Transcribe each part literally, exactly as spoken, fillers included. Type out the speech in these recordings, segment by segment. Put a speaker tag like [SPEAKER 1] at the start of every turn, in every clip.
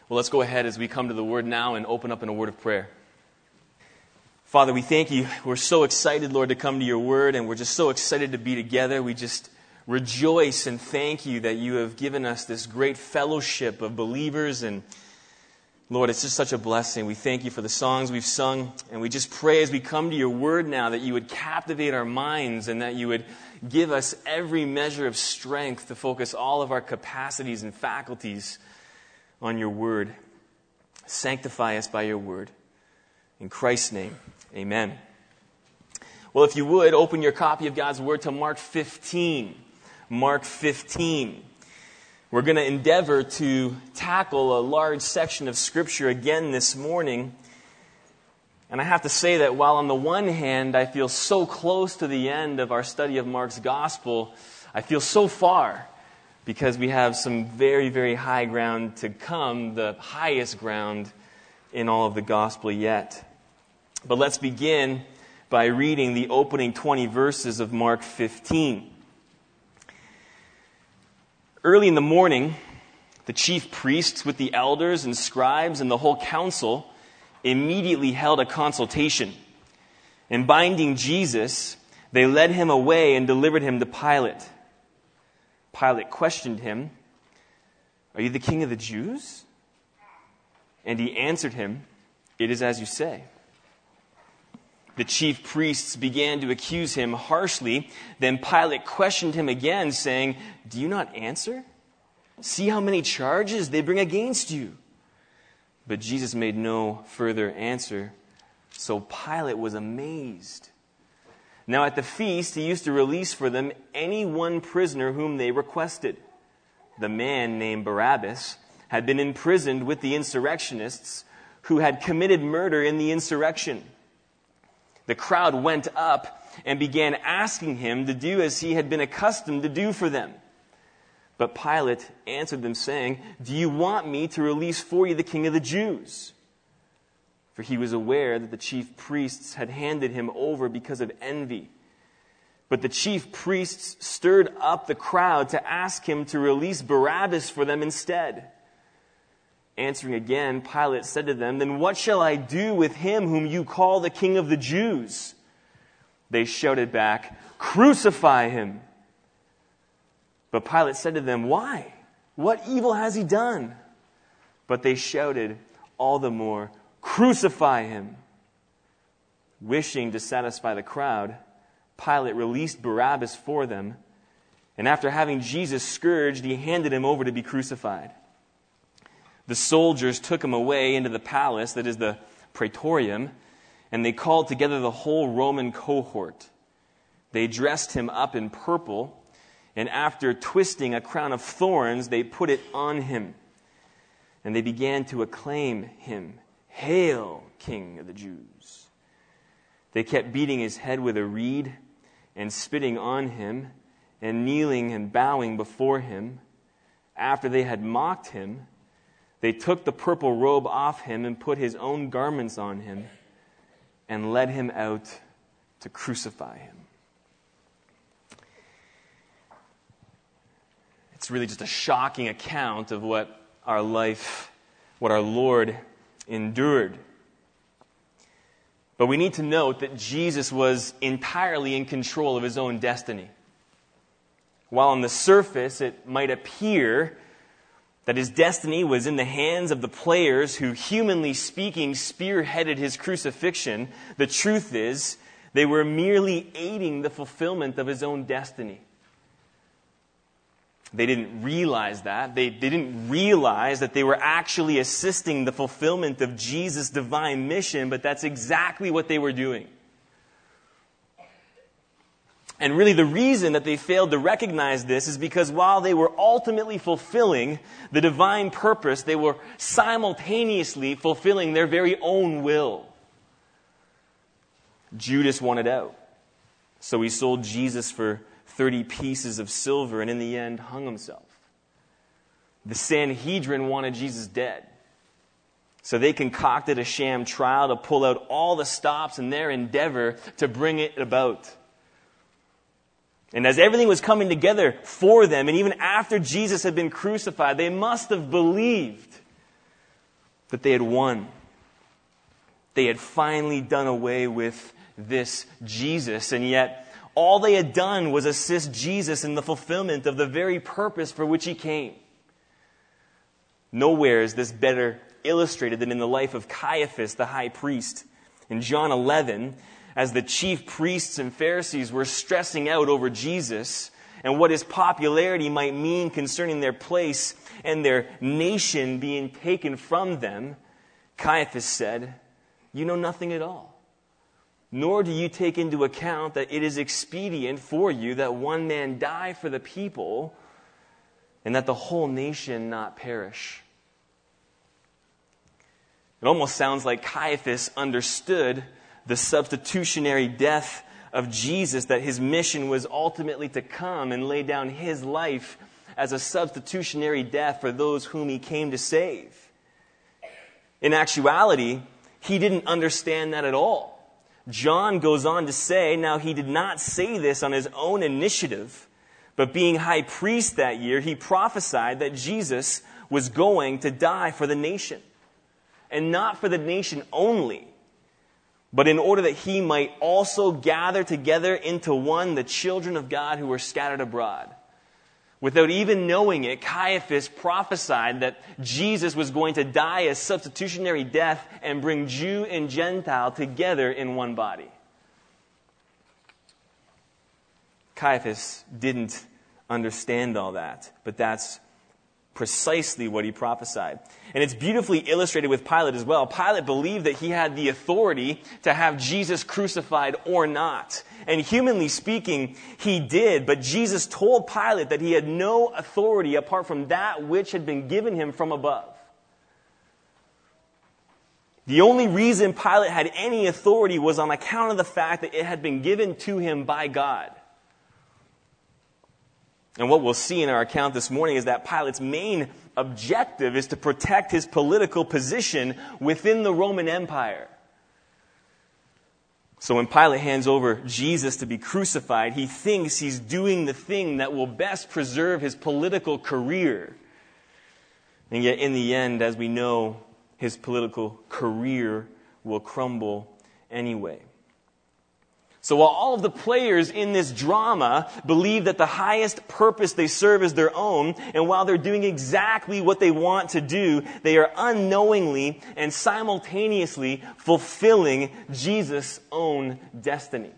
[SPEAKER 1] Well, let's go ahead as we come to the Word now and open up in a word of prayer. Father, we thank you. We're so excited, Lord, to come to your Word, and we're just so excited to be together. We just rejoice and thank you that you have given us this great fellowship of believers, and Lord, it's just such a blessing. We thank you for the songs we've sung, and we just pray as we come to your Word now that you would captivate our minds and that you would give us every measure of strength to focus all of our capacities and faculties on your Word. Sanctify us by your Word. In Christ's name, amen. Well, if you would, open your copy of God's Word to Mark fifteen. Mark fifteen. We're going to endeavor to tackle a large section of Scripture again this morning. And I have to say that while on the one hand I feel so close to the end of our study of Mark's Gospel, I feel so far because we have some very, very high ground to come, the highest ground in all of the Gospel yet. But let's begin by reading the opening twenty verses of Mark fifteen. Early in the morning, the chief priests with the elders and scribes and the whole council immediately held a consultation. And binding Jesus, they led him away and delivered him to Pilate. Pilate questioned him, "Are you the king of the Jews?" And he answered him, "It is as you say." The chief priests began to accuse him harshly. Then Pilate questioned him again, saying, "Do you not answer? See how many charges they bring against you." But Jesus made no further answer. So Pilate was amazed. Now at the feast, he used to release for them any one prisoner whom they requested. The man named Barabbas had been imprisoned with the insurrectionists who had committed murder in the insurrection. The crowd went up and began asking him to do as he had been accustomed to do for them. But Pilate answered them, saying, "Do you want me to release for you the king of the Jews?" For he was aware that the chief priests had handed him over because of envy. But the chief priests stirred up the crowd to ask him to release Barabbas for them instead. Answering again, Pilate said to them, "Then what shall I do with him whom you call the king of the Jews?" They shouted back, "Crucify him!" But Pilate said to them, "Why? What evil has he done?" But they shouted all the more, "Crucify him!" Wishing to satisfy the crowd, Pilate released Barabbas for them, and after having Jesus scourged, he handed him over to be crucified. The soldiers took him away into the palace, that is the praetorium, and they called together the whole Roman cohort. They dressed him up in purple, and after twisting a crown of thorns, they put it on him. And they began to acclaim him, "Hail, King of the Jews!" They kept beating his head with a reed and spitting on him and kneeling and bowing before him. After they had mocked him, they took the purple robe off him and put his own garments on him and led him out to crucify him. It's really just a shocking account of what our life, what our Lord endured. But we need to note that Jesus was entirely in control of his own destiny. While on the surface it might appear that his destiny was in the hands of the players who, humanly speaking, spearheaded his crucifixion, the truth is they were merely aiding the fulfillment of his own destiny. They didn't realize that. They, they didn't realize that they were actually assisting the fulfillment of Jesus' divine mission, but that's exactly what they were doing. And really the reason that they failed to recognize this is because while they were ultimately fulfilling the divine purpose, they were simultaneously fulfilling their very own will. Judas wanted out, so he sold Jesus for thirty pieces of silver and in the end hung himself. The Sanhedrin wanted Jesus dead, so they concocted a sham trial to pull out all the stops in their endeavor to bring it about. And as everything was coming together for them, and even after Jesus had been crucified, they must have believed that they had won. They had finally done away with this Jesus, and yet all they had done was assist Jesus in the fulfillment of the very purpose for which he came. Nowhere is this better illustrated than in the life of Caiaphas, the high priest. In John eleven, as the chief priests and Pharisees were stressing out over Jesus and what his popularity might mean concerning their place and their nation being taken from them, Caiaphas said, "You know nothing at all. Nor do you take into account that it is expedient for you that one man die for the people and that the whole nation not perish." It almost sounds like Caiaphas understood the substitutionary death of Jesus, that his mission was ultimately to come and lay down his life as a substitutionary death for those whom he came to save. In actuality, he didn't understand that at all. John goes on to say, now he did not say this on his own initiative, but being high priest that year, he prophesied that Jesus was going to die for the nation. And not for the nation only, but in order that he might also gather together into one the children of God who were scattered abroad. Without even knowing it, Caiaphas prophesied that Jesus was going to die a substitutionary death and bring Jew and Gentile together in one body. Caiaphas didn't understand all that, but that's precisely what he prophesied. And it's beautifully illustrated with Pilate as well. Pilate believed that he had the authority to have Jesus crucified or not. And humanly speaking, he did. But Jesus told Pilate that he had no authority apart from that which had been given him from above. The only reason Pilate had any authority was on account of the fact that it had been given to him by God. And what we'll see in our account this morning is that Pilate's main objective is to protect his political position within the Roman Empire. So when Pilate hands over Jesus to be crucified, he thinks he's doing the thing that will best preserve his political career. And yet in the end, as we know, his political career will crumble anyway. So while all of the players in this drama believe that the highest purpose they serve is their own, and while they're doing exactly what they want to do, they are unknowingly and simultaneously fulfilling Jesus' own destiny.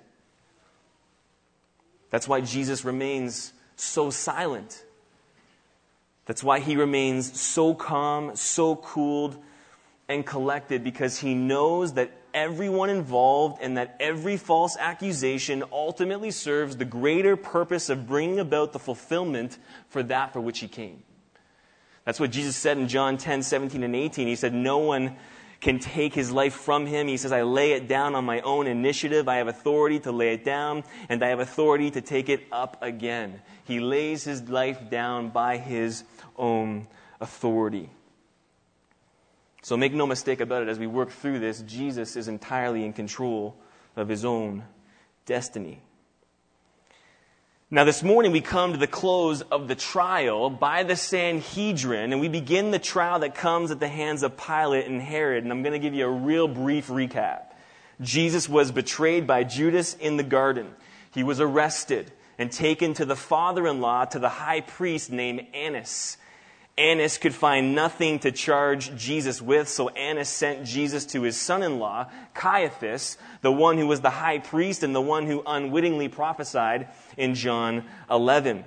[SPEAKER 1] That's why Jesus remains so silent. That's why he remains so calm, so cooled, and collected, because he knows that everyone involved and that every false accusation ultimately serves the greater purpose of bringing about the fulfillment for that for which he came. That's what Jesus said in John ten, seventeen, and eighteen. He said, no one can take his life from him. He says, I lay it down on my own initiative. I have authority to lay it down, and I have authority to take it up again. He lays his life down by his own authority. So make no mistake about it, as we work through this, Jesus is entirely in control of his own destiny. Now this morning we come to the close of the trial by the Sanhedrin, and we begin the trial that comes at the hands of Pilate and Herod. And I'm going to give you a real brief recap. Jesus was betrayed by Judas in the garden. He was arrested and taken to the father-in-law, to the high priest named Annas. Annas could find nothing to charge Jesus with, so Annas sent Jesus to his son-in-law, Caiaphas, the one who was the high priest and the one who unwittingly prophesied in John eleven.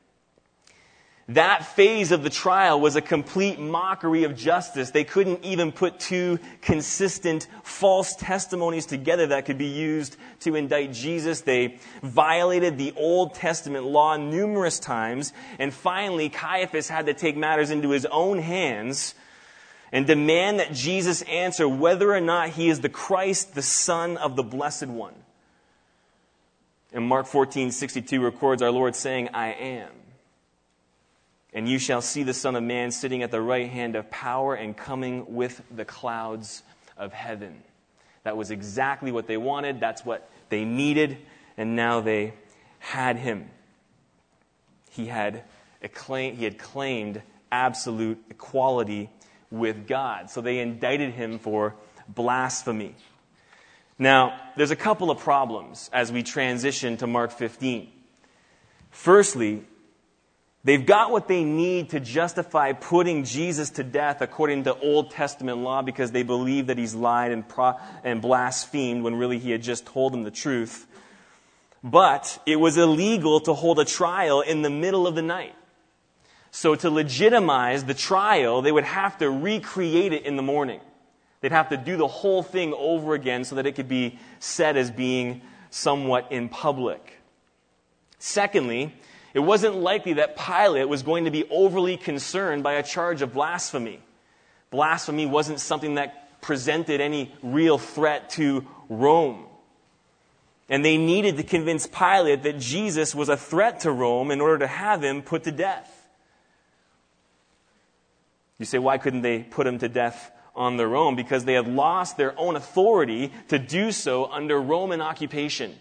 [SPEAKER 1] That phase of the trial was a complete mockery of justice. They couldn't even put two consistent false testimonies together that could be used to indict Jesus. They violated the Old Testament law numerous times. And finally, Caiaphas had to take matters into his own hands and demand that Jesus answer whether or not he is the Christ, the Son of the Blessed One. And Mark fourteen sixty-two records our Lord saying, I am. And you shall see the Son of Man sitting at the right hand of power and coming with the clouds of heaven. That was exactly what they wanted. That's what they needed. And now they had him. He had, acclaimed, he had claimed absolute equality with God. So they indicted him for blasphemy. Now, there's a couple of problems as we transition to Mark fifteen. Firstly, they've got what they need to justify putting Jesus to death according to Old Testament law because they believe that he's lied and, pro- and blasphemed when really he had just told them the truth. But it was illegal to hold a trial in the middle of the night. So to legitimize the trial, they would have to recreate it in the morning. They'd have to do the whole thing over again so that it could be said as being somewhat in public. Secondly, it wasn't likely that Pilate was going to be overly concerned by a charge of blasphemy. Blasphemy wasn't something that presented any real threat to Rome. And they needed to convince Pilate that Jesus was a threat to Rome in order to have him put to death. You say, why couldn't they put him to death on their own? Because they had lost their own authority to do so under Roman occupation.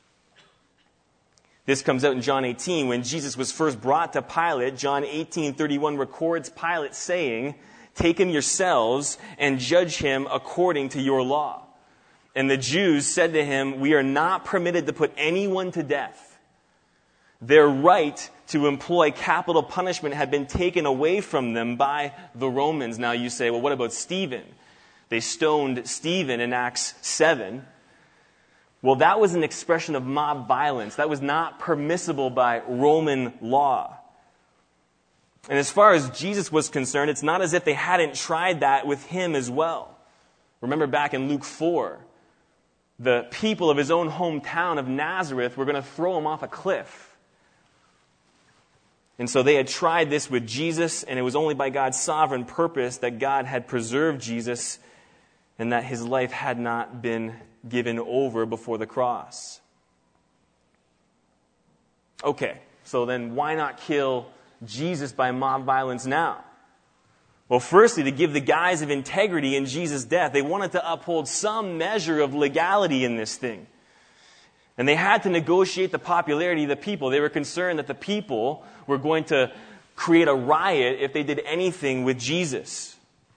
[SPEAKER 1] This comes out in John eighteen. When Jesus was first brought to Pilate, John eighteen thirty-one records Pilate saying, "Take him yourselves and judge him according to your law." And the Jews said to him, "We are not permitted to put anyone to death." Their right to employ capital punishment had been taken away from them by the Romans. Now you say, well, what about Stephen? They stoned Stephen in Acts seven. Well, that was an expression of mob violence. That was not permissible by Roman law. And as far as Jesus was concerned, it's not as if they hadn't tried that with him as well. Remember back in Luke four, the people of his own hometown of Nazareth were going to throw him off a cliff. And so they had tried this with Jesus, and it was only by God's sovereign purpose that God had preserved Jesus and that his life had not been given over before the cross. Okay, so then why not kill Jesus by mob violence now? Well, firstly, to give the guise of integrity in Jesus' death, they wanted to uphold some measure of legality in this thing. And they had to negotiate the popularity of the people. They were concerned that the people were going to create a riot if they did anything with Jesus.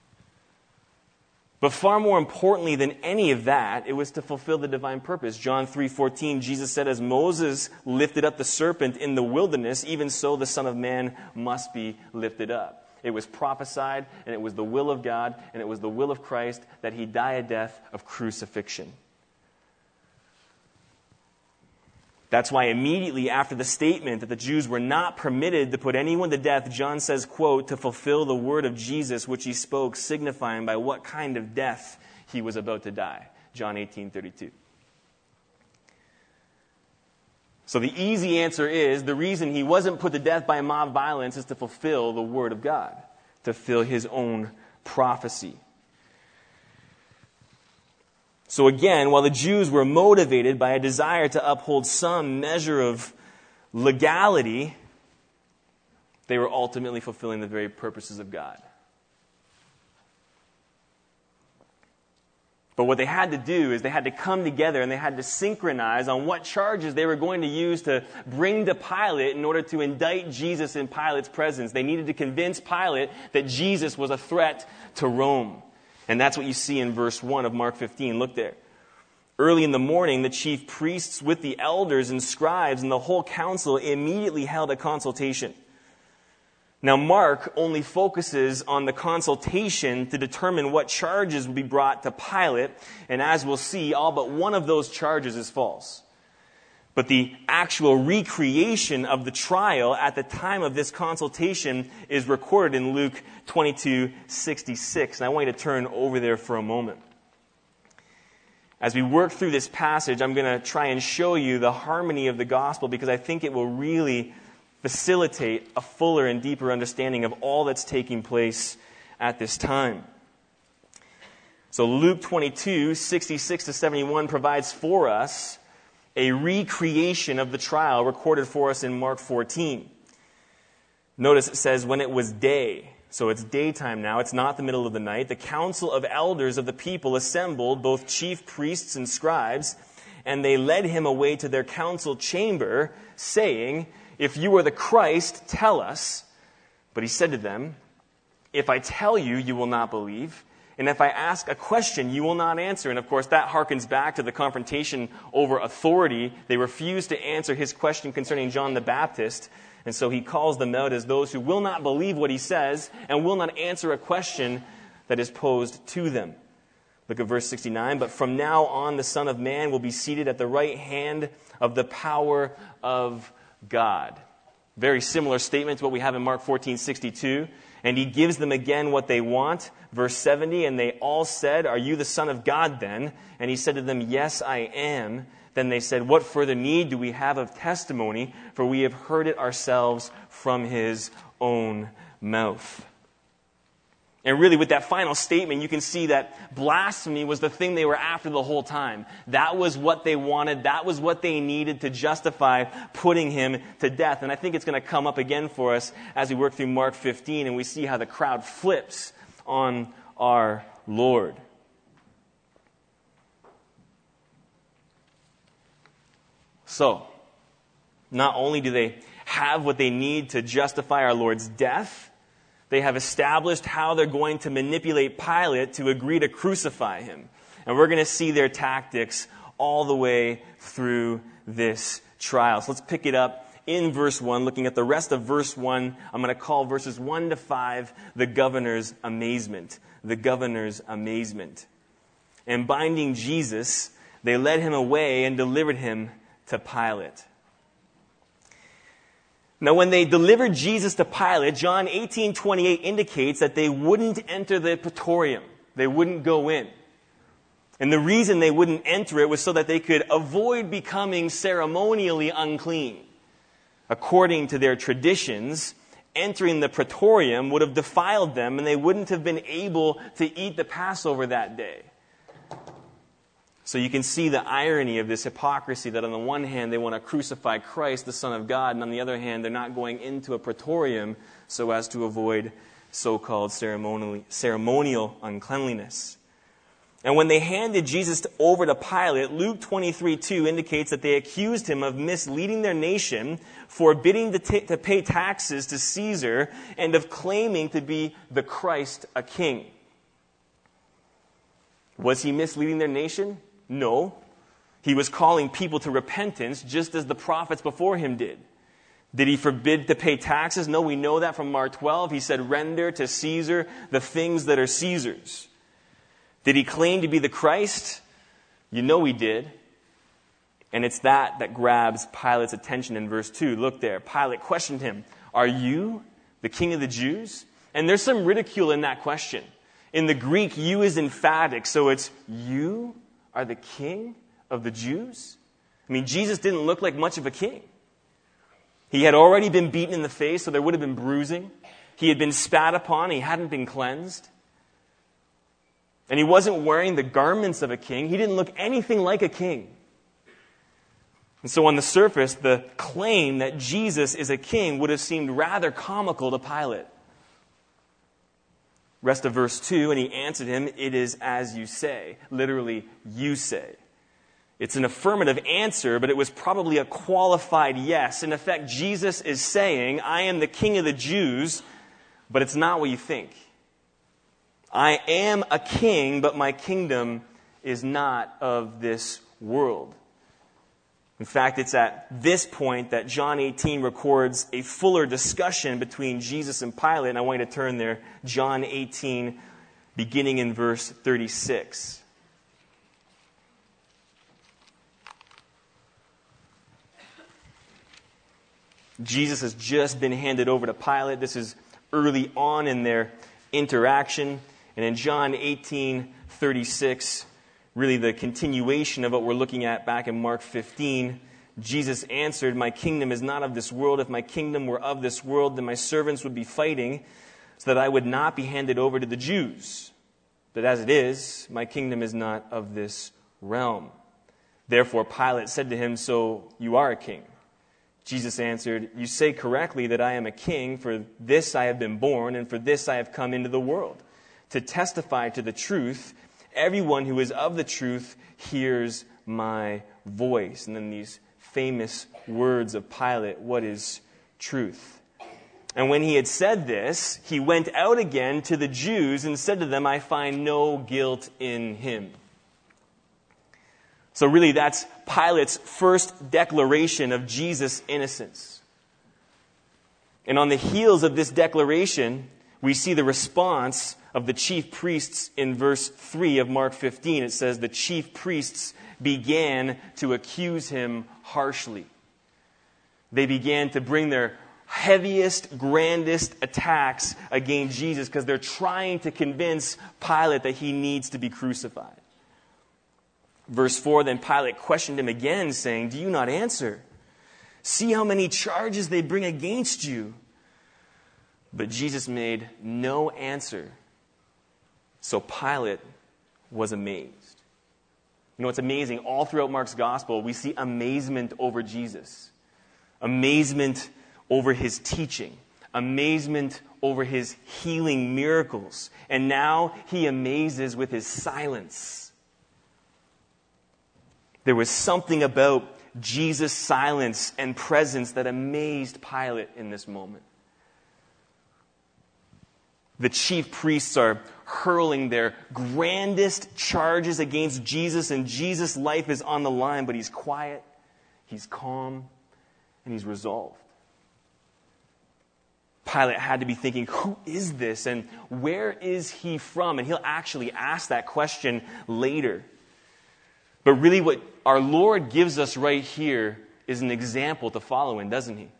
[SPEAKER 1] But far more importantly than any of that, it was to fulfill the divine purpose. John three fourteen, Jesus said, "As Moses lifted up the serpent in the wilderness, even so the Son of Man must be lifted up." It was prophesied, and it was the will of God, and it was the will of Christ that he die a death of crucifixion. That's why immediately after the statement that the Jews were not permitted to put anyone to death, John says, quote, "to fulfill the word of Jesus which he spoke, signifying by what kind of death he was about to die." John eighteen thirty-two. So the easy answer is the reason he wasn't put to death by mob violence is to fulfill the word of God, to fulfill his own prophecy. So again, while the Jews were motivated by a desire to uphold some measure of legality, they were ultimately fulfilling the very purposes of God. But what they had to do is they had to come together and they had to synchronize on what charges they were going to use to bring to Pilate in order to indict Jesus in Pilate's presence. They needed to convince Pilate that Jesus was a threat to Rome. And that's what you see in verse one of Mark fifteen. Look there. "Early in the morning, the chief priests with the elders and scribes and the whole council immediately held a consultation." Now, Mark only focuses on the consultation to determine what charges would be brought to Pilate. And as we'll see, all but one of those charges is false. But the actual recreation of the trial at the time of this consultation is recorded in Luke twenty-two sixty-six. And I want you to turn over there for a moment. As we work through this passage, I'm going to try and show you the harmony of the gospel because I think it will really facilitate a fuller and deeper understanding of all that's taking place at this time. So Luke twenty-two sixty-six to seventy-one provides for us a recreation of the trial recorded for us in Mark fourteen. Notice it says, "When it was day," so it's daytime now, it's not the middle of the night, "the council of elders of the people assembled, both chief priests and scribes, and they led him away to their council chamber, saying, 'If you are the Christ, tell us.' But he said to them, If I tell you, you will not believe. And if I ask a question, you will not answer. And of course, that harkens back to the confrontation over authority. They refused to answer his question concerning John the Baptist. And so he calls them out as those who will not believe what he says and will not answer a question that is posed to them. Look at verse sixty-nine. But from now on, the Son of Man will be seated at the right hand of the power of God. Very similar statement to what we have in Mark fourteen sixty-two. And he gives them again what they want. Verse seventy, and they all said, "Are you the Son of God then?" And he said to them, "Yes, I am." Then they said, "What further need do we have of testimony? For we have heard it ourselves from his own mouth." And really, with that final statement, you can see that blasphemy was the thing they were after the whole time. That was what they wanted. That was what they needed to justify putting him to death. And I think it's going to come up again for us as we work through Mark fifteen and we see how the crowd flips on our Lord. So, not only do they have what they need to justify our Lord's death, they have established how they're going to manipulate Pilate to agree to crucify him. And we're going to see their tactics all the way through this trial. So let's pick it up in verse one. Looking at the rest of verse one, I'm going to call verses one to five the governor's amazement. The governor's amazement. And binding Jesus, they led him away and delivered him to Pilate. Now, when they delivered Jesus to Pilate, John eighteen twenty-eight indicates that they wouldn't enter the praetorium. They wouldn't go in. And the reason they wouldn't enter it was so that they could avoid becoming ceremonially unclean. According to their traditions, entering the praetorium would have defiled them, and they wouldn't have been able to eat the Passover that day. So you can see the irony of this hypocrisy, that on the one hand they want to crucify Christ, the Son of God, and on the other hand they're not going into a praetorium so as to avoid so-called ceremonial, ceremonial uncleanliness. And when they handed Jesus over to Pilate, Luke twenty-three two indicates that they accused him of misleading their nation, forbidding to, t- to pay taxes to Caesar, and of claiming to be the Christ, a king. Was he misleading their nation? No. He was calling people to repentance just as the prophets before him did. Did he forbid to pay taxes? No, we know that from Mark twelve. He said, "Render to Caesar the things that are Caesar's." Did he claim to be the Christ? You know he did. And it's that that grabs Pilate's attention in verse two. Look there. Pilate questioned him, "Are you the king of the Jews?" And there's some ridicule in that question. In the Greek, "you" is emphatic, so it's, "You are the king of the Jews?" I mean, Jesus didn't look like much of a king. He had already been beaten in the face, so there would have been bruising. He had been spat upon. He hadn't been cleansed. And he wasn't wearing the garments of a king. He didn't look anything like a king. And so on the surface, the claim that Jesus is a king would have seemed rather comical to Pilate. Rest of verse two, and he answered him, "It is as you say." Literally, "you say." It's an affirmative answer, but it was probably a qualified yes. In effect, Jesus is saying, "I am the king of the Jews," but it's not what you think. I am a king, but my kingdom is not of this world. In fact, it's at this point that John eighteen records a fuller discussion between Jesus and Pilate. And I want you to turn there. John eighteen, beginning in verse thirty-six. Jesus has just been handed over to Pilate. This is early on in their interaction. And in John eighteen thirty-six, really the continuation of what we're looking at back in Mark fifteen, Jesus answered, "My kingdom is not of this world. If my kingdom were of this world, then my servants would be fighting so that I would not be handed over to the Jews. But as it is, my kingdom is not of this realm." Therefore Pilate said to him, "So you are a king?" Jesus answered, "You say correctly that I am a king. For this I have been born, and for this I have come into the world, to testify to the truth. Everyone who is of the truth hears my voice." And then these famous words of Pilate, "What is truth?" And when he had said this, he went out again to the Jews and said to them, I find no guilt in him. So really, that's Pilate's first declaration of Jesus' innocence. And on the heels of this declaration, we see the response of the chief priests in verse three of Mark fifteen. It says, the chief priests began to accuse him harshly. They began to bring their heaviest, grandest attacks against Jesus because they're trying to convince Pilate that he needs to be crucified. Verse four, then Pilate questioned him again, saying, do you not answer? See how many charges they bring against you. But Jesus made no answer. So Pilate was amazed. You know, it's amazing. All throughout Mark's gospel, we see amazement over Jesus. Amazement over his teaching. Amazement over his healing miracles. And now he amazes with his silence. There was something about Jesus' silence and presence that amazed Pilate in this moment. The chief priests are hurling their grandest charges against Jesus, and Jesus' life is on the line, but he's quiet, he's calm, and he's resolved. Pilate had to be thinking, who is this, and where is he from? And he'll actually ask that question later. But really what our Lord gives us right here is an example to follow in, doesn't he?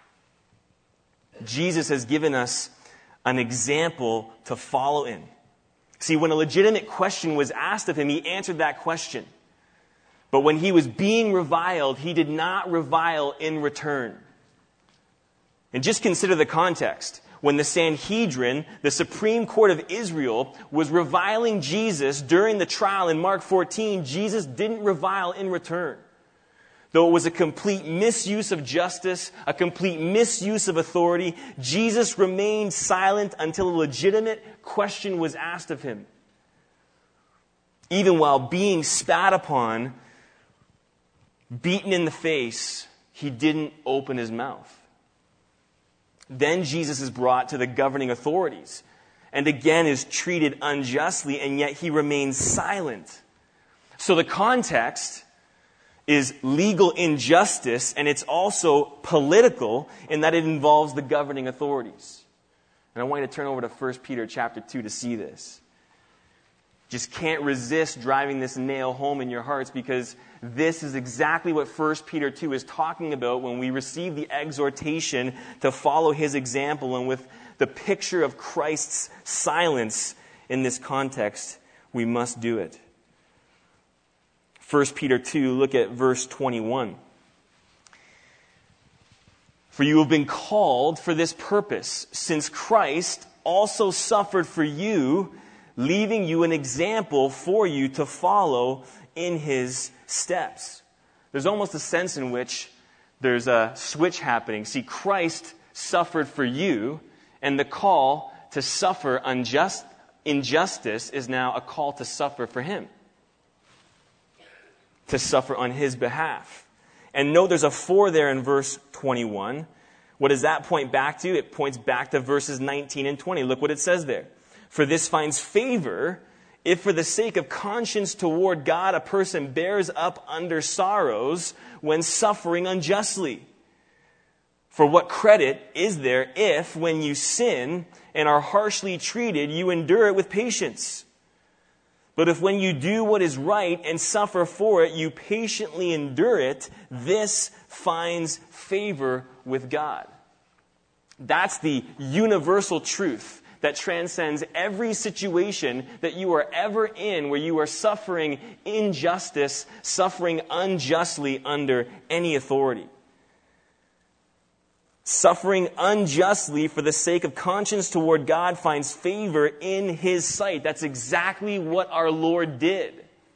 [SPEAKER 1] Jesus has given us an example to follow in. See, when a legitimate question was asked of him, he answered that question. But when he was being reviled, he did not revile in return. And just consider the context. When the Sanhedrin, the Supreme Court of Israel, was reviling Jesus during the trial in Mark fourteen, Jesus didn't revile in return. Though it was a complete misuse of justice, a complete misuse of authority, Jesus remained silent until a legitimate question was asked of him. Even while being spat upon, beaten in the face, he didn't open his mouth. Then Jesus is brought to the governing authorities and again is treated unjustly, and yet he remains silent. So the context is legal injustice, and it's also political in that it involves the governing authorities. And I want you to turn over to First Peter chapter two to see this. Just can't resist driving this nail home in your hearts, because this is exactly what First Peter two is talking about when we receive the exhortation to follow his example. And with the picture of Christ's silence in this context, we must do it. First Peter two, look at verse twenty-one. For you have been called for this purpose, since Christ also suffered for you, leaving you an example for you to follow in his steps. There's almost a sense in which there's a switch happening. See, Christ suffered for you, and the call to suffer unjust injustice is now a call to suffer for him. To suffer on his behalf. And note there's a for there in verse twenty-one. What does that point back to? It points back to verses nineteen and twenty. Look what it says there. For this finds favor if for the sake of conscience toward God a person bears up under sorrows when suffering unjustly. For what credit is there if, when you sin and are harshly treated, you endure it with patience? But if when you do what is right and suffer for it, you patiently endure it, this finds favor with God. That's the universal truth that transcends every situation that you are ever in where you are suffering injustice, suffering unjustly under any authority. Suffering unjustly for the sake of conscience toward God finds favor in his sight. That's exactly what our Lord did.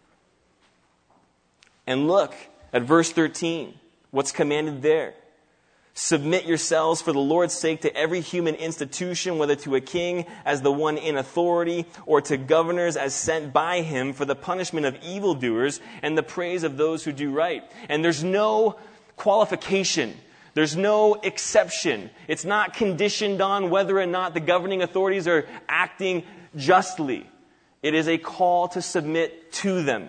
[SPEAKER 1] And look at verse thirteen. What's commanded there? Submit yourselves for the Lord's sake to every human institution, whether to a king as the one in authority, or to governors as sent by him for the punishment of evildoers and the praise of those who do right. And there's no qualification. There's no exception. It's not conditioned on whether or not the governing authorities are acting justly. It is a call to submit to them.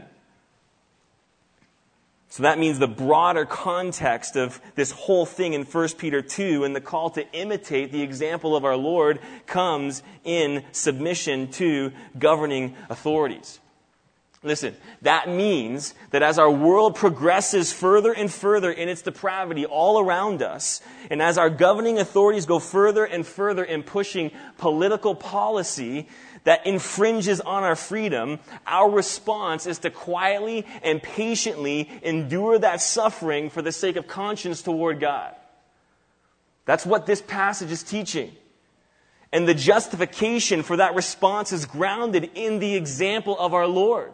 [SPEAKER 1] So that means the broader context of this whole thing in First Peter two and the call to imitate the example of our Lord comes in submission to governing authorities. Listen, that means that as our world progresses further and further in its depravity all around us, and as our governing authorities go further and further in pushing political policy that infringes on our freedom, our response is to quietly and patiently endure that suffering for the sake of conscience toward God. That's what this passage is teaching. And the justification for that response is grounded in the example of our Lord,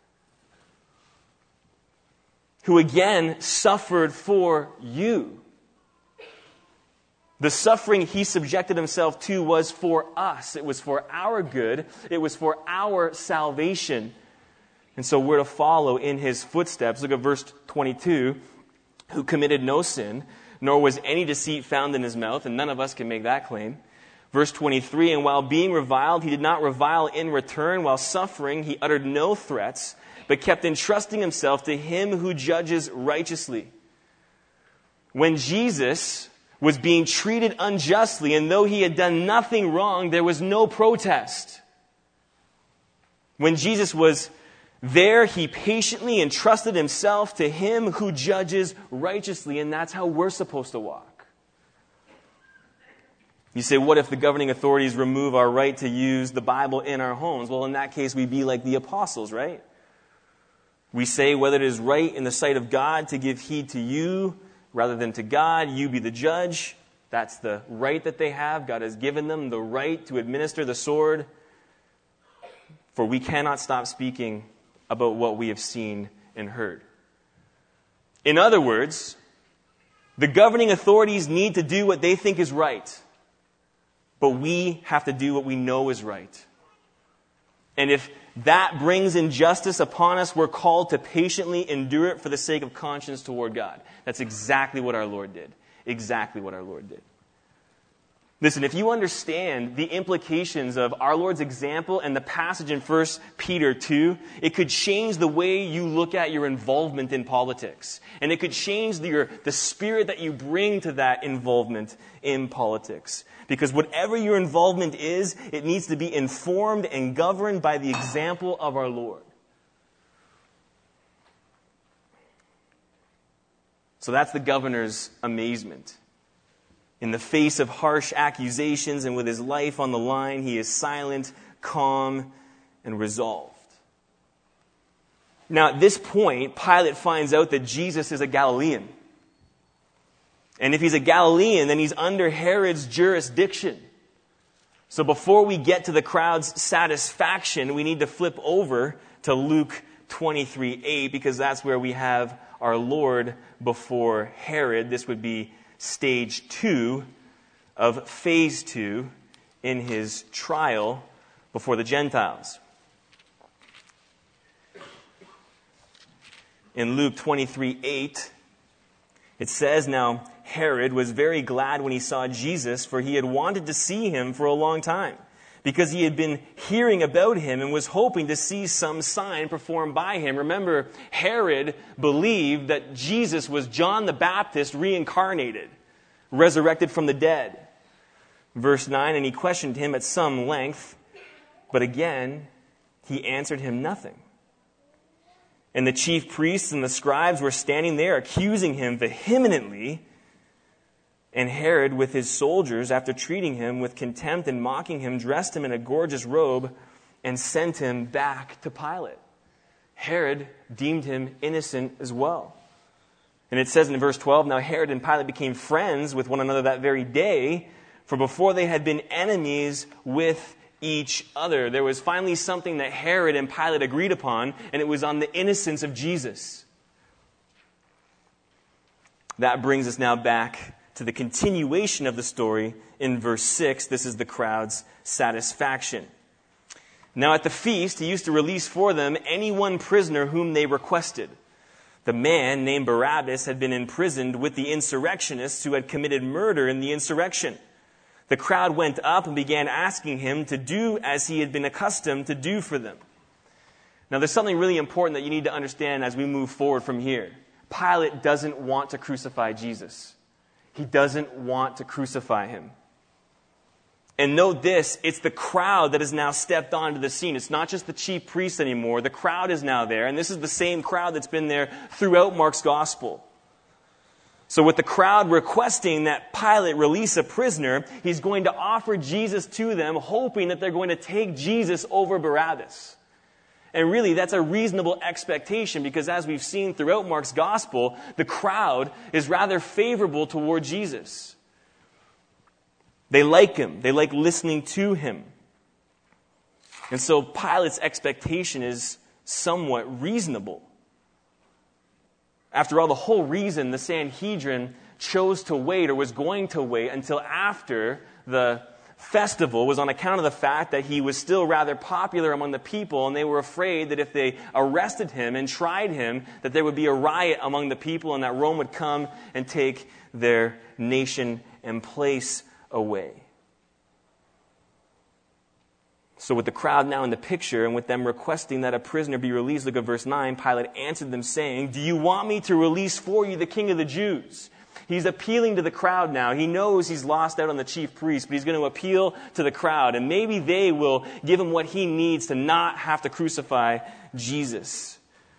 [SPEAKER 1] who again suffered for you. The suffering he subjected himself to was for us. It was for our good. It was for our salvation. And so we're to follow in his footsteps. Look at verse twenty-two. Who committed no sin, nor was any deceit found in his mouth. And none of us can make that claim. Verse twenty-three, and while being reviled, he did not revile in return. While suffering, he uttered no threats, but kept entrusting himself to him who judges righteously. When Jesus was being treated unjustly, and though he had done nothing wrong, there was no protest. When Jesus was there, he patiently entrusted himself to him who judges righteously, and that's how we're supposed to walk. You say, what if the governing authorities remove our right to use the Bible in our homes? Well, in that case, we'd be like the apostles, right? We say whether it is right in the sight of God to give heed to you rather than to God, you be the judge. That's the right that they have. God has given them the right to administer the sword. For we cannot stop speaking about what we have seen and heard. In other words, the governing authorities need to do what they think is right. But we have to do what we know is right. And if that brings injustice upon us, we're called to patiently endure it for the sake of conscience toward God. That's exactly what our Lord did. Exactly what our Lord did. Listen, if you understand the implications of our Lord's example and the passage in First Peter two, it could change the way you look at your involvement in politics. And it could change the, your, the spirit that you bring to that involvement in politics. Because whatever your involvement is, it needs to be informed and governed by the example of our Lord. So that's the governor's amazement. In the face of harsh accusations and with his life on the line, he is silent, calm, and resolved. Now, at this point, Pilate finds out that Jesus is a Galilean. And if he's a Galilean, then he's under Herod's jurisdiction. So before we get to the crowd's satisfaction, we need to flip over to Luke twenty-three eight, because that's where we have our Lord before Herod. This would be stage two of phase two in his trial before the Gentiles. In Luke twenty-three eight, it says, now Herod was very glad when he saw Jesus, for he had wanted to see him for a long time, because he had been hearing about him and was hoping to see some sign performed by him. Remember, Herod believed that Jesus was John the Baptist reincarnated, resurrected from the dead. Verse nine, and he questioned him at some length, but again, he answered him nothing. And the chief priests and the scribes were standing there accusing him vehemently. And Herod, with his soldiers, after treating him with contempt and mocking him, dressed him in a gorgeous robe and sent him back to Pilate. Herod deemed him innocent as well. And it says in verse twelve, now Herod and Pilate became friends with one another that very day, for before they had been enemies with each other. There was finally something that Herod and Pilate agreed upon, and it was on the innocence of Jesus. That brings us now back to the continuation of the story in verse six. This is the crowd's satisfaction. Now at the feast, he used to release for them any one prisoner whom they requested. The man named Barabbas had been imprisoned with the insurrectionists who had committed murder in the insurrection. The crowd went up and began asking him to do as he had been accustomed to do for them. Now, there's something really important that you need to understand as we move forward from here. Pilate doesn't want to crucify Jesus. He doesn't want to crucify him. And note this, it's the crowd that has now stepped onto the scene. It's not just the chief priests anymore. The crowd is now there, and this is the same crowd that's been there throughout Mark's gospel. So with the crowd requesting that Pilate release a prisoner, he's going to offer Jesus to them, hoping that they're going to take Jesus over Barabbas. And really, that's a reasonable expectation because as we've seen throughout Mark's gospel, the crowd is rather favorable toward Jesus. They like him. They like listening to him. And so Pilate's expectation is somewhat reasonable. After all, the whole reason the Sanhedrin chose to wait or was going to wait until after the festival was on account of the fact that he was still rather popular among the people, and they were afraid that if they arrested him and tried him, that there would be a riot among the people and that Rome would come and take their nation and place away. So with the crowd now in the picture and with them requesting that a prisoner be released, look at verse nine, Pilate answered them saying, "Do you want me to release for you the king of the Jews?" He's appealing to the crowd now. He knows he's lost out on the chief priest, but he's going to appeal to the crowd. And maybe they will give him what he needs to not have to crucify Jesus.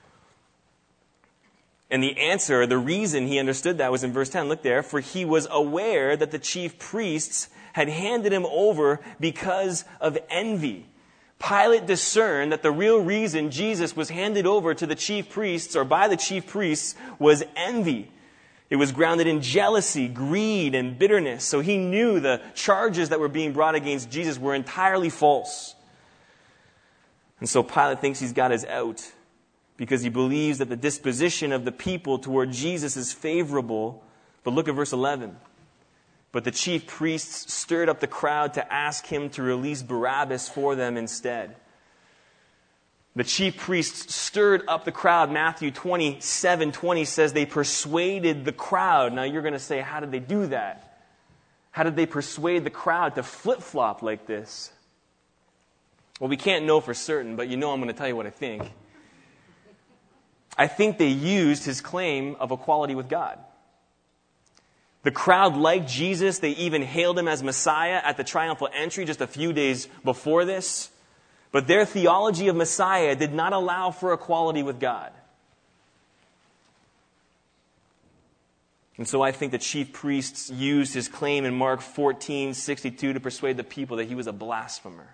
[SPEAKER 1] And the answer, the reason he understood that was in verse ten. Look there. For he was aware that the chief priests had handed him over because of envy. Pilate discerned that the real reason Jesus was handed over to the chief priests or by the chief priests was envy. It was grounded in jealousy, greed, and bitterness. So he knew the charges that were being brought against Jesus were entirely false. And so Pilate thinks he's got his out because he believes that the disposition of the people toward Jesus is favorable. But look at verse eleven. But the chief priests stirred up the crowd to ask him to release Barabbas for them instead. The chief priests stirred up the crowd. Matthew twenty-seven twenty says they persuaded the crowd. Now you're going to say, how did they do that? How did they persuade the crowd to flip-flop like this? Well, we can't know for certain, but you know I'm going to tell you what I think. I think they used his claim of equality with God. The crowd liked Jesus. They even hailed him as Messiah at the triumphal entry just a few days before this. But their theology of Messiah did not allow for equality with God. And so I think the chief priests used his claim in Mark fourteen sixty-two to persuade the people that he was a blasphemer.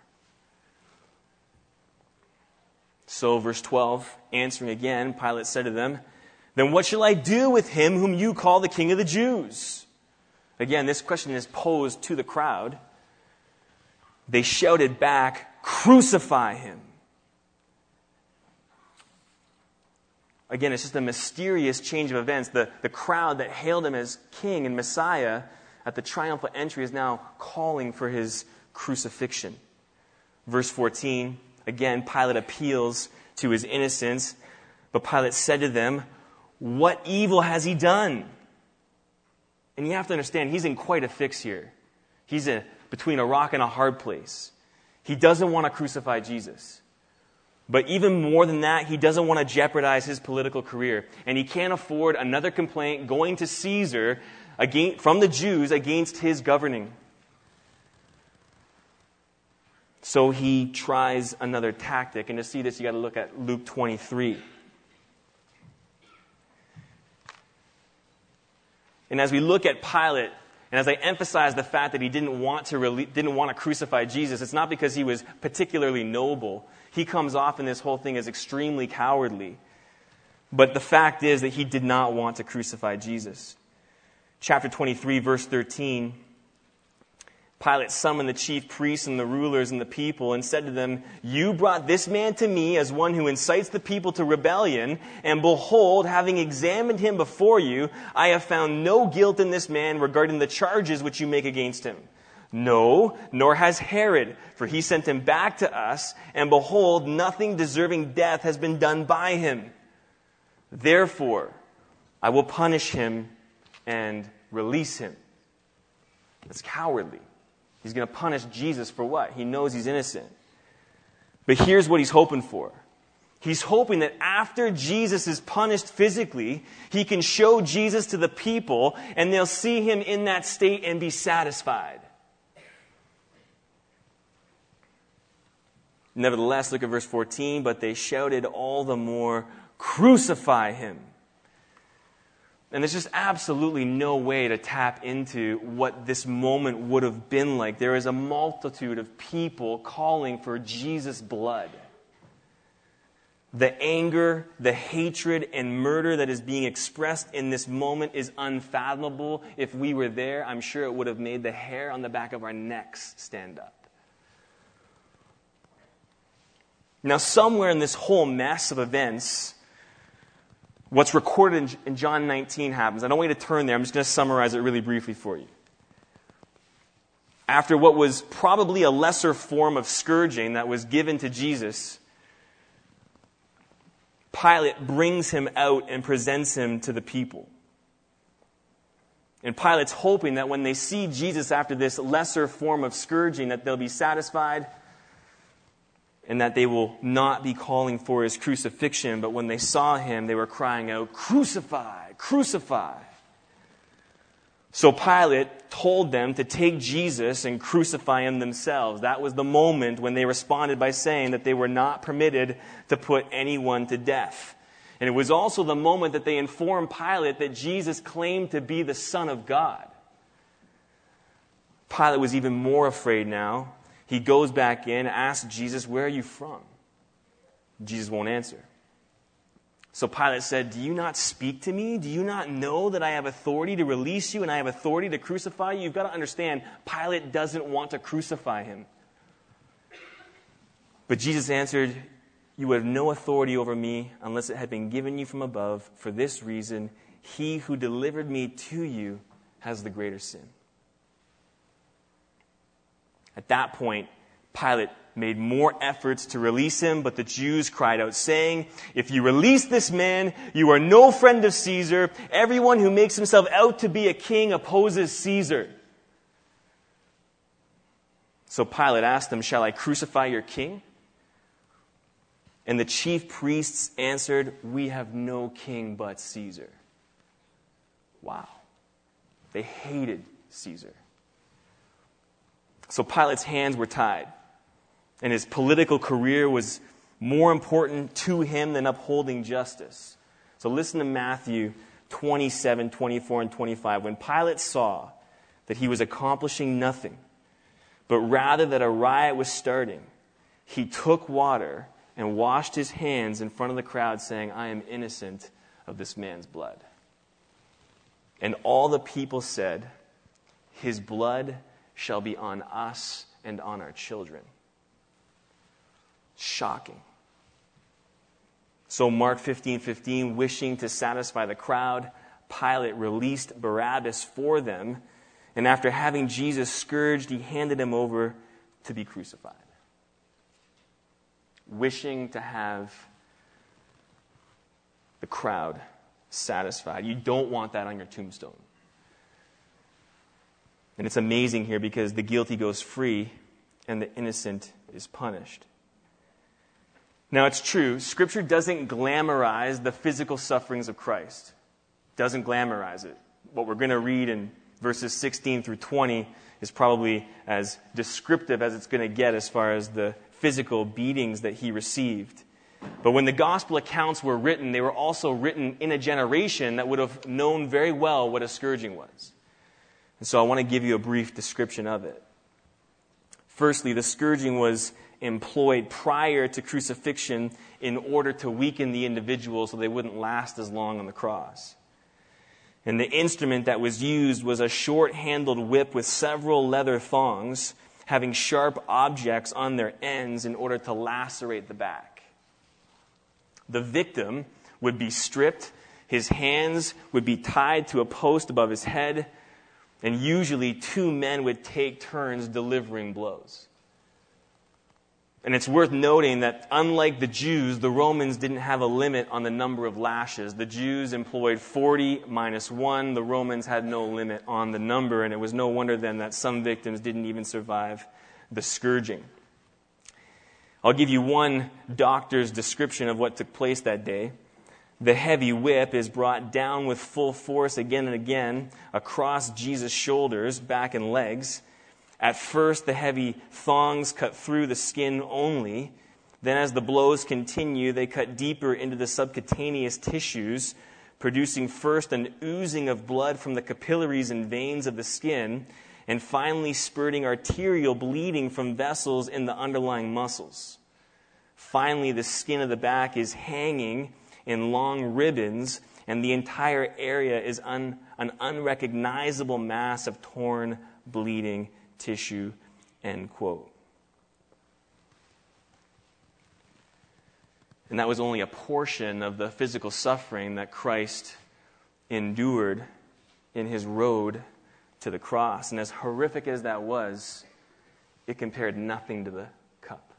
[SPEAKER 1] So verse twelve, answering again, Pilate said to them, "Then what shall I do with him whom you call the King of the Jews?" Again, this question is posed to the crowd. They shouted back, "Crucify him." Again, it's just a mysterious change of events. The, the crowd that hailed him as king and Messiah at the triumphal entry is now calling for his crucifixion. Verse fourteen, again, Pilate appeals to his innocence. But Pilate said to them, "What evil has he done?" And you have to understand, he's in quite a fix here. He's a, between a rock and a hard place. He doesn't want to crucify Jesus. But even more than that, he doesn't want to jeopardize his political career. And he can't afford another complaint going to Caesar against, from the Jews against his governing. So he tries another tactic. And to see this, you got to look at Luke twenty-three. And as we look at Pilate, and as I emphasize the fact that he didn't want to rele- didn't want to crucify Jesus, it's not because he was particularly noble. He comes off in this whole thing as extremely cowardly. But the fact is that he did not want to crucify Jesus. Chapter twenty-three, verse thirteen, Pilate summoned the chief priests and the rulers and the people and said to them, "You brought this man to me as one who incites the people to rebellion, and behold, having examined him before you, I have found no guilt in this man regarding the charges which you make against him. No, nor has Herod, for he sent him back to us, and behold, nothing deserving death has been done by him." Therefore, I will punish him and release him. That's cowardly. He's going to punish Jesus for what? He knows he's innocent. But here's what he's hoping for. He's hoping that after Jesus is punished physically, he can show Jesus to the people and they'll see him in that state and be satisfied. Nevertheless, look at verse fourteen, but they shouted all the more, "Crucify him." And there's just absolutely no way to tap into what this moment would have been like. There is a multitude of people calling for Jesus' blood. The anger, the hatred, and murder that is being expressed in this moment is unfathomable. If we were there, I'm sure it would have made the hair on the back of our necks stand up. Now, somewhere in this whole mess of events, what's recorded in John nineteen happens. I don't want you to turn there. I'm just going to summarize it really briefly for you. After what was probably a lesser form of scourging that was given to Jesus, Pilate brings him out and presents him to the people. And Pilate's hoping that when they see Jesus after this lesser form of scourging, that they'll be satisfied and that they will not be calling for his crucifixion. But when they saw him, they were crying out, "Crucify! Crucify!" So Pilate told them to take Jesus and crucify him themselves. That was the moment when they responded by saying that they were not permitted to put anyone to death. And it was also the moment that they informed Pilate that Jesus claimed to be the Son of God. Pilate was even more afraid now. He goes back in, asks Jesus, "Where are you from?" Jesus won't answer. So Pilate said, "Do you not speak to me? Do you not know that I have authority to release you and I have authority to crucify you?" You've got to understand, Pilate doesn't want to crucify him. But Jesus answered, "You would have no authority over me unless it had been given you from above. For this reason, he who delivered me to you has the greater sin." At that point, Pilate made more efforts to release him, but the Jews cried out, saying, "If you release this man, you are no friend of Caesar. Everyone who makes himself out to be a king opposes Caesar." So Pilate asked them, "Shall I crucify your king?" And the chief priests answered, "We have no king but Caesar." Wow. They hated Caesar. So Pilate's hands were tied, and his political career was more important to him than upholding justice. So listen to Matthew twenty-seven, twenty-four, and twenty-five. When Pilate saw that he was accomplishing nothing, but rather that a riot was starting, he took water and washed his hands in front of the crowd, saying, "I am innocent of this man's blood." And all the people said, "His blood shall be on us and on our children." Shocking. So Mark fifteen fifteen, wishing to satisfy the crowd, Pilate released Barabbas for them, and after having Jesus scourged, he handed him over to be crucified. Wishing to have the crowd satisfied. You don't want that on your tombstone. And it's amazing here because the guilty goes free and the innocent is punished. Now, it's true, Scripture doesn't glamorize the physical sufferings of Christ. It doesn't glamorize it. What we're going to read in verses sixteen through twenty is probably as descriptive as it's going to get as far as the physical beatings that he received. But when the gospel accounts were written, they were also written in a generation that would have known very well what a scourging was. And so I want to give you a brief description of it. Firstly, the scourging was employed prior to crucifixion in order to weaken the individual so they wouldn't last as long on the cross. And the instrument that was used was a short-handled whip with several leather thongs having sharp objects on their ends in order to lacerate the back. The victim would be stripped, his hands would be tied to a post above his head, and usually two men would take turns delivering blows. And it's worth noting that unlike the Jews, the Romans didn't have a limit on the number of lashes. The Jews employed forty minus one. The Romans had no limit on the number, and it was no wonder then that some victims didn't even survive the scourging. I'll give you one doctor's description of what took place that day. The heavy whip is brought down with full force again and again across Jesus' shoulders, back, and legs. At first, the heavy thongs cut through the skin only. Then as the blows continue, they cut deeper into the subcutaneous tissues, producing first an oozing of blood from the capillaries and veins of the skin, and finally spurting arterial bleeding from vessels in the underlying muscles. Finally, the skin of the back is hanging in long ribbons, and the entire area is un, an unrecognizable mass of torn, bleeding tissue, end quote. And that was only a portion of the physical suffering that Christ endured in his road to the cross. And as horrific as that was, it compared nothing to the cup.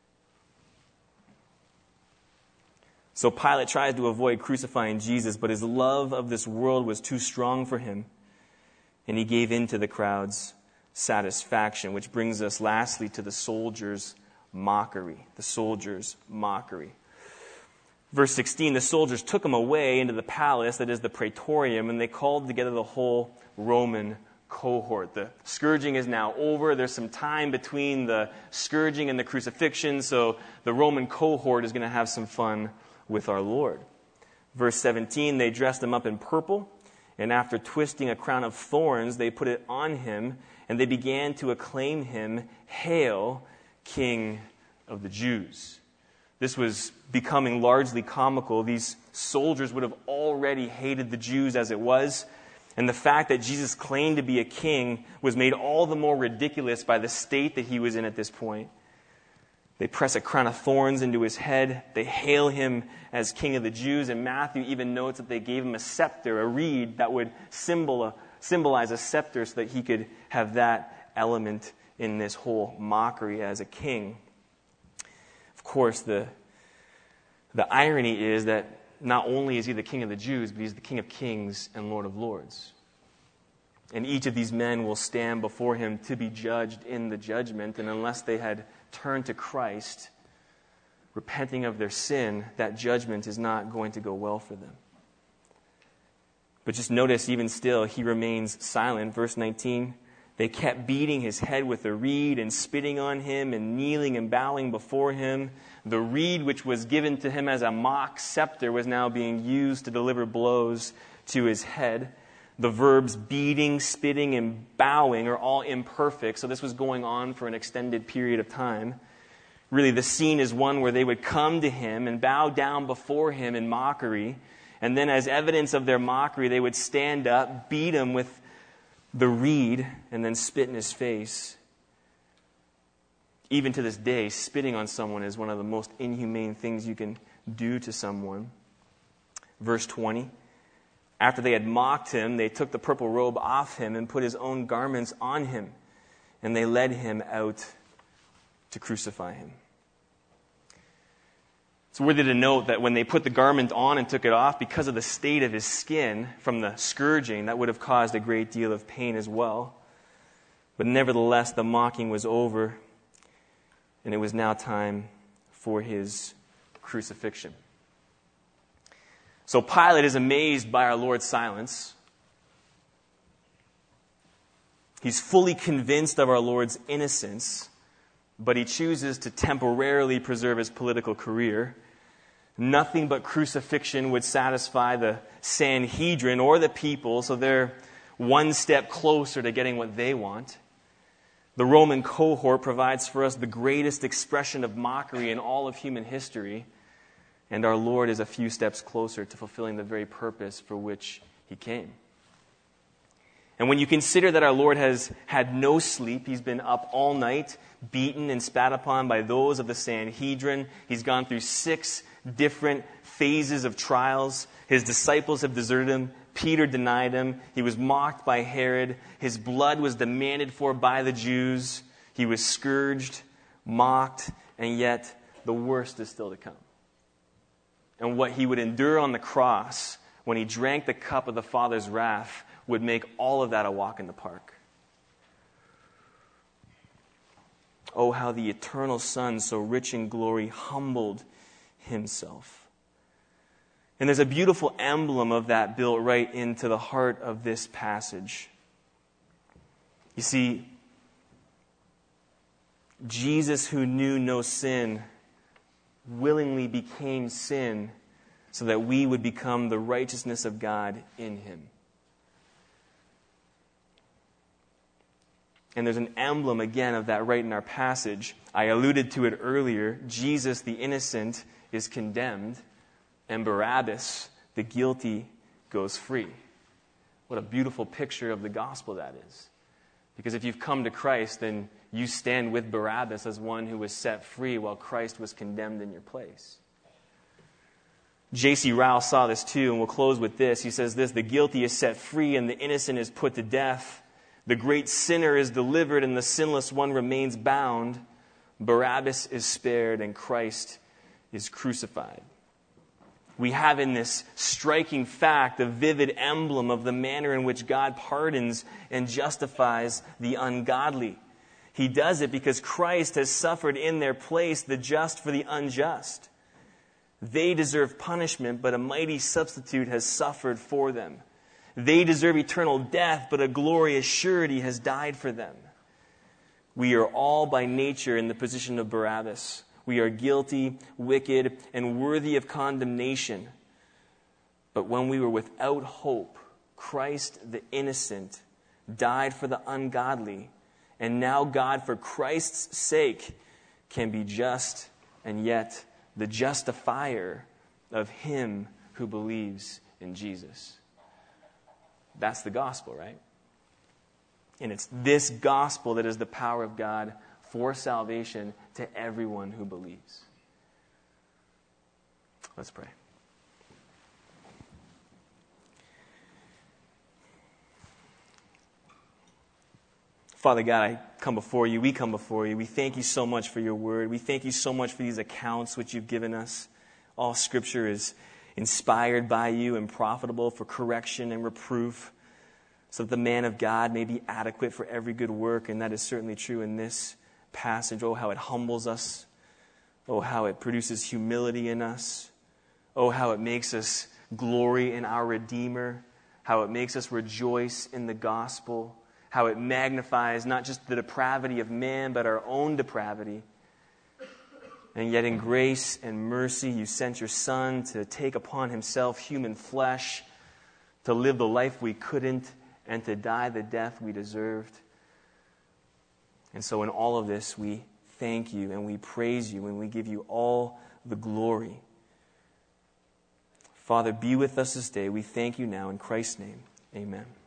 [SPEAKER 1] So Pilate tried to avoid crucifying Jesus, but his love of this world was too strong for him, and he gave in to the crowd's satisfaction, which brings us lastly to the soldiers' mockery. The soldiers' mockery. Verse sixteen, the soldiers took him away into the palace, that is the praetorium, and they called together the whole Roman cohort. The scourging is now over. There's some time between the scourging and the crucifixion, so the Roman cohort is going to have some fun with our Lord. Verse seventeen, they dressed him up in purple, and after twisting a crown of thorns, they put it on him, and they began to acclaim him, "Hail, King of the Jews." This was becoming largely comical. These soldiers would have already hated the Jews as it was, and the fact that Jesus claimed to be a king was made all the more ridiculous by the state that he was in at this point. They press a crown of thorns into his head. They hail him as King of the Jews, and Matthew even notes that they gave him a scepter, a reed that would symbol, symbolize a scepter so that he could have that element in this whole mockery as a king. Of course, the, the irony is that not only is he the King of the Jews, but he's the King of Kings and Lord of Lords. And each of these men will stand before him to be judged in the judgment, and unless they had turned to Christ, repenting of their sin, that judgment is not going to go well for them. But just notice, even still, he remains silent. Verse nineteen, they kept beating his head with a reed and spitting on him and kneeling and bowing before him. The reed which was given to him as a mock scepter was now being used to deliver blows to his head. The verbs beating, spitting, and bowing are all imperfect, so this was going on for an extended period of time. Really, the scene is one where they would come to him and bow down before him in mockery, and then as evidence of their mockery, they would stand up, beat him with the reed, and then spit in his face. Even to this day, spitting on someone is one of the most inhumane things you can do to someone. Verse twenty, after they had mocked him, they took the purple robe off him and put his own garments on him, and they led him out to crucify him. It's worthy to note that when they put the garment on and took it off, because of the state of his skin from the scourging, that would have caused a great deal of pain as well. But nevertheless, the mocking was over, and it was now time for his crucifixion. So Pilate is amazed by our Lord's silence. He's fully convinced of our Lord's innocence, but he chooses to temporarily preserve his political career. Nothing but crucifixion would satisfy the Sanhedrin or the people, so they're one step closer to getting what they want. The Roman cohort provides for us the greatest expression of mockery in all of human history, and our Lord is a few steps closer to fulfilling the very purpose for which he came. And when you consider that our Lord has had no sleep, he's been up all night, beaten and spat upon by those of the Sanhedrin. He's gone through six different phases of trials. His disciples have deserted him. Peter denied him. He was mocked by Herod. His blood was demanded for by the Jews. He was scourged, mocked, and yet the worst is still to come. And what he would endure on the cross when he drank the cup of the Father's wrath would make all of that a walk in the park. Oh, how the eternal Son, so rich in glory, humbled himself. And there's a beautiful emblem of that built right into the heart of this passage. You see, Jesus, who knew no sin, willingly became sin so that we would become the righteousness of God in him. And there's an emblem, again, of that right in our passage. I alluded to it earlier. Jesus, the innocent, is condemned, and Barabbas, the guilty, goes free. What a beautiful picture of the gospel that is. Because if you've come to Christ, then you stand with Barabbas as one who was set free while Christ was condemned in your place. J C Ryle saw this too, and we'll close with this. He says this: the guilty is set free and the innocent is put to death. The great sinner is delivered and the sinless one remains bound. Barabbas is spared and Christ is crucified. We have in this striking fact a vivid emblem of the manner in which God pardons and justifies the ungodly. He does it because Christ has suffered in their place, the just for the unjust. They deserve punishment, but a mighty substitute has suffered for them. They deserve eternal death, but a glorious surety has died for them. We are all by nature in the position of Barabbas. We are guilty, wicked, and worthy of condemnation. But when we were without hope, Christ the innocent died for the ungodly. And now God, for Christ's sake, can be just and yet the justifier of him who believes in Jesus. That's the gospel, right? And it's this gospel that is the power of God for salvation to everyone who believes. Let's pray. Father God, I come before you. We come before you. We thank you so much for your word. We thank you so much for these accounts which you've given us. All Scripture is inspired by you and profitable for correction and reproof, so that the man of God may be adequate for every good work. And that is certainly true in this passage. Oh, how it humbles us. Oh, how it produces humility in us. Oh, how it makes us glory in our Redeemer. How it makes us rejoice in the gospel. How it magnifies not just the depravity of man, but our own depravity. And yet in grace and mercy, you sent your Son to take upon himself human flesh, to live the life we couldn't, and to die the death we deserved. And so in all of this, we thank you and we praise you and we give you all the glory. Father, be with us this day. We thank you now in Christ's name. Amen.